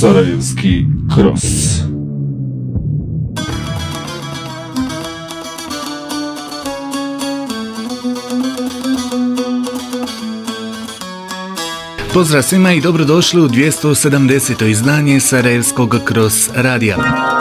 Sarajevski Cross. Pozdrav svima i dobrodošli u 270. izdanje Sarajevskog Cross radija.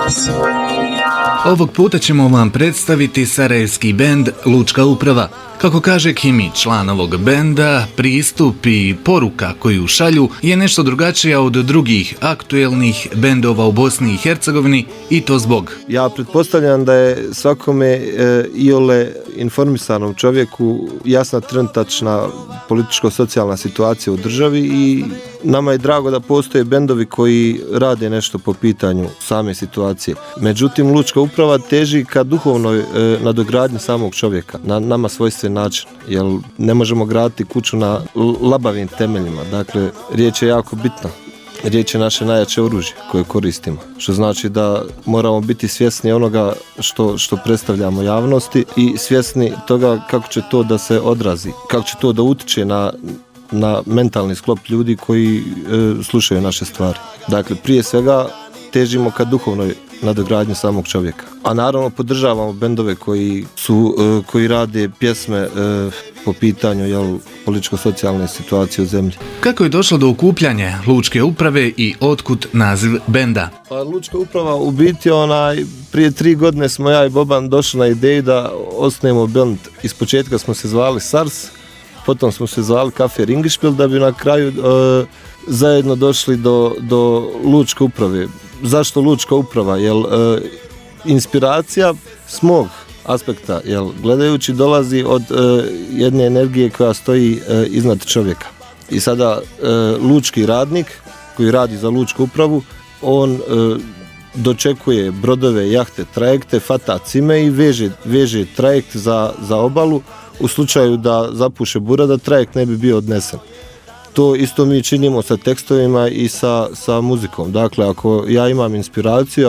Ovog puta ćemo vam predstaviti sarajevski bend Lučka uprava. Kako kaže Kimi, član ovog benda, pristup i poruka koju šalju je nešto drugačija od drugih aktuelnih bendova u Bosni i Hercegovini i to zbog. Ja pretpostavljam da je svakome iole informisanom čovjeku jasna trenutačna političko-socijalna situacija u državi i nama je drago da postoje bendovi koji rade nešto po pitanju same situacije. Međutim, Lučka uprava teži ka duhovnoj nadogradnji samog čovjeka, na nama svojstven način, jer ne možemo graditi kuću na labavim temeljima. Dakle, riječ je jako bitna. Riječ je naše najjače oružje koje koristimo, što znači da moramo biti svjesni onoga što predstavljamo javnosti i svjesni toga kako će to da se odrazi, kako će to da utiče na mentalni sklop ljudi koji slušaju naše stvari. Dakle, prije svega težimo ka duhovnoj nadogradnji samog čovjeka. A naravno podržavamo bendove koji rade pjesme po pitanju političko-socijalne situacije u zemlji. Kako je došlo do okupljanja Lučke uprave i otkud naziv benda? Pa Lučka uprava u biti prije 3 godine smo ja i Boban došli na ideju da osnujemo bend. Ispočetka smo se zvali SARS, potom smo se zvali Kafe Ringišpil, da bi na kraju zajedno došli do Lučke uprave. Zašto Lučka uprava? Jer inspiracija s mog aspekta, gledajući, dolazi od jedne energije koja stoji iznad čovjeka. I sada lučki radnik koji radi za Lučku upravu, on dočekuje brodove, jahte, trajekte, fata cime i veže trajekt za obalu u slučaju da zapuše bura, da trajekt ne bi bio odnesen. To isto mi činimo sa tekstovima i sa muzikom. Dakle, ako ja imam inspiraciju,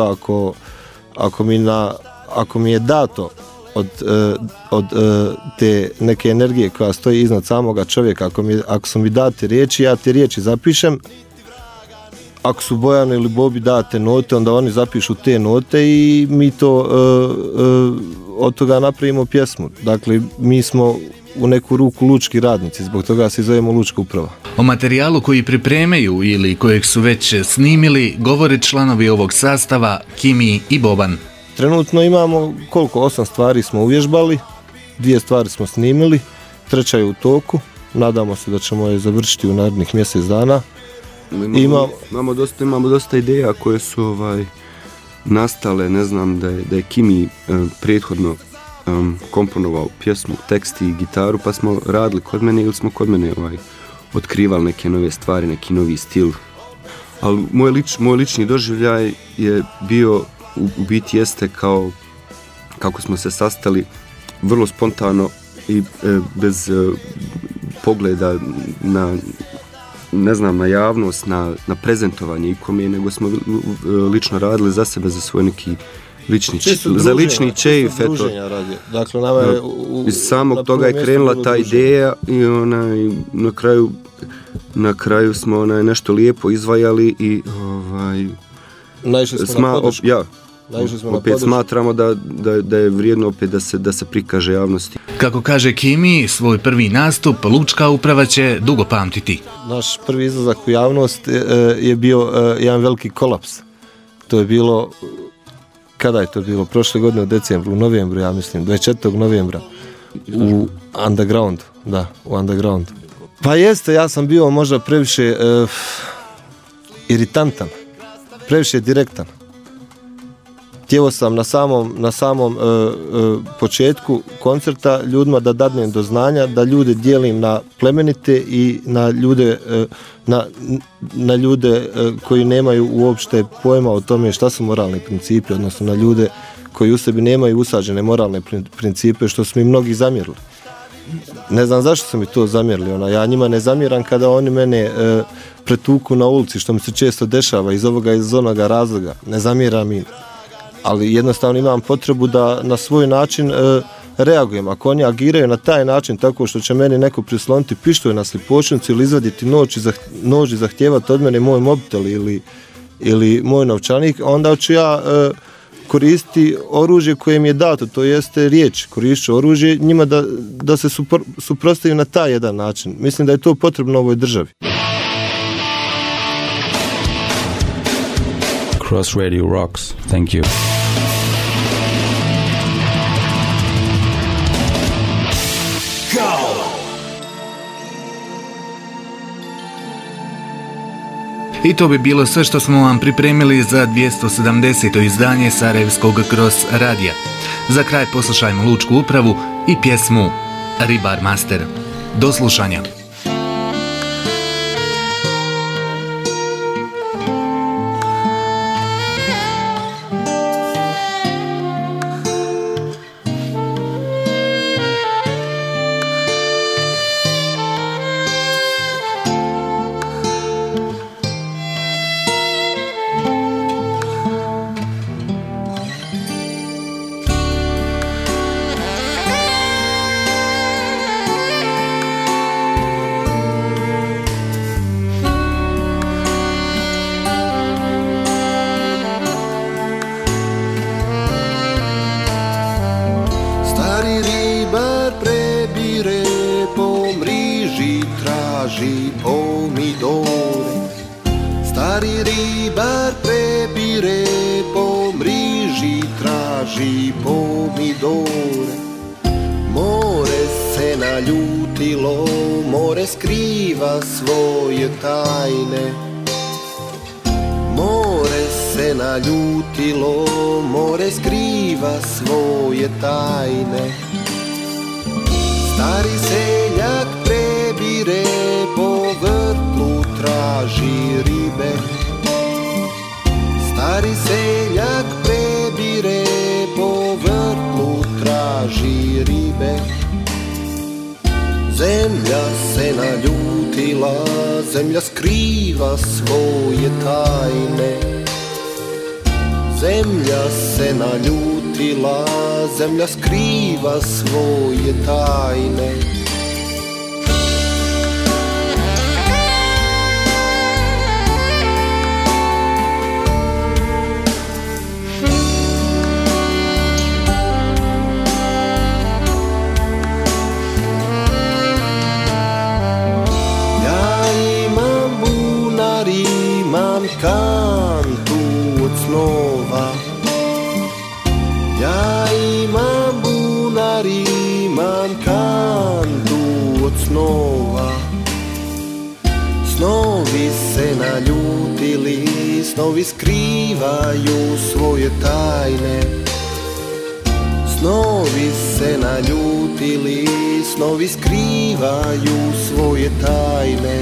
ako mi je dato od te neke energije koja stoji iznad samoga čovjeka, ako su mi date riječi, ja te riječi zapišem. Ako su Bojanu ili Bobi date note, onda oni zapišu te note i mi to od toga napravimo pjesmu. Dakle, mi smo u neku ruku lučki radnici, zbog toga se zovemo Lučka uprava. O materijalu koji pripremaju ili kojeg su već snimili govore članovi ovog sastava Kimi i Boban. Trenutno imamo 8 stvari smo uvježbali, 2 stvari smo snimili, 3 je u toku, nadamo se da ćemo je završiti u narednih mjesec dana. Imamo dosta ideja koje su nastale, ne znam da je Kimi prethodno komponovao pjesmu, tekst i gitaru, pa smo radili kod mene ili smo kod mene otkrivali neke nove stvari, neki novi stil. Ali moj lični doživljaj je bio, u biti jeste kako smo se sastali vrlo spontano i bez pogleda na javnost, na prezentovanje ikome, nego smo lično radili za sebe, za svoj neki lični čejf. Dakle, iz samog toga je krenula ta ideja i na kraju smo nešto lijepo izvajali i opet smatramo da je vrijedno opet da se prikaže javnosti. Kako kaže Kimi, svoj prvi nastup Lučka uprava će dugo pamtiti. Naš prvi izlazak u javnost je bio jedan veliki kolaps. To je bilo, kada je to bilo? Prošle godine u decembru, u novembru, ja mislim, 24. novembra u Undergroundu. Da, u Undergroundu. Pa jeste, ja sam bio možda previše iritantan, previše direktan. Htio sam na samom početku koncerta ljudima da dadnem do znanja, da ljude dijelim na plemenite i na ljude koji nemaju uopšte pojma o tome šta su moralni principi, odnosno na ljude koji u sebi nemaju usađene moralne principe, što su mi mnogi zamjerili. Ne znam zašto su mi to zamjerili, ja njima ne zamjeram kada oni mene pretuku na ulici, što mi se često dešava iz ovoga i iz onoga razloga, ne zamjeram im. Ali jednostavno imam potrebu da na svoj način reagujem. Ako oni agiraju na taj način tako što će meni neko prisloniti pištolj na slipošnicu ili izvaditi nož i zahtijevati od mene moj mobitel ili moj novčanik, onda ću ja koristi oružje koje mi je dato, to jeste riječ, korišću oružje njima da se suprotstavim na taj jedan način. Mislim da je to potrebno ovoj državi. Cross Radio rocks. Thank you. I to bi bilo sve što smo vam pripremili za 270. izdanje Sarajevskog Cross radija. Za kraj poslušajmo Lučku upravu i pjesmu Ribar Master. Do slušanja. More se naljutilo, more skriva svoje tajne. More se naljutilo, more skriva svoje tajne. Stari seljak prebire, po vrtlu traži ribe. Stari seljak prebire, po vrtlu traži ribe. Zemlja se naljutila, zemlja skriva svoje tajne. Zemlja se naljutila, zemlja skriva svoje tajne. Kantu od snova. Ja imam bunar, imam kantu od snova. Snovi se naljutili, snovi skrivaju svoje tajne. Snovi se naljutili, snovi skrivaju svoje tajne.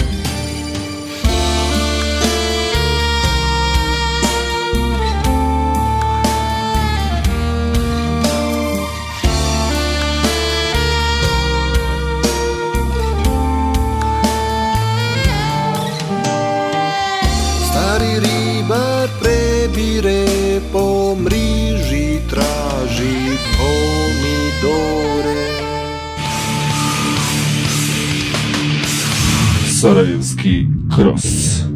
Ribar prebire, po mriži traži pomidore. Sarajevski Cross.